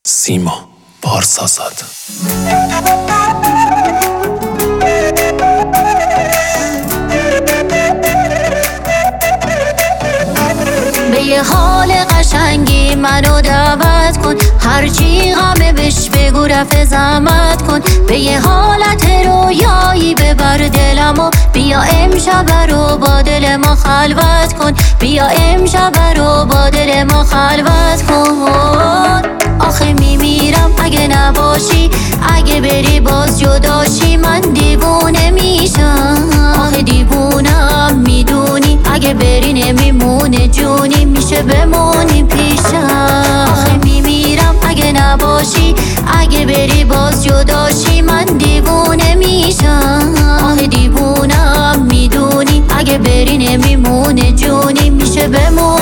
سیما پارسازاد. به یه حال قشنگی منو دعوت کن، هرچی غمه بش بگو رفع زحمت کن. به یه حالت رویایی ببر دلمو، بیا امشب رو با دل ما خلوت کن. بیا امشب رو با دل ما خلوت کن. آخه میمیرم اگه نباشی، اگه بری باز جداشی من دیوونه میشم. آخه دیوونم میدونی، اگه بری نمیمونه جونی، میشه بمونی پیشم. آخه میمیرم اگه نباشی، اگه بری باز جداشی من دیوونه میشم. آخه دیوونم میدونی، اگه بری نمیمونه جونی، میشه بمونی.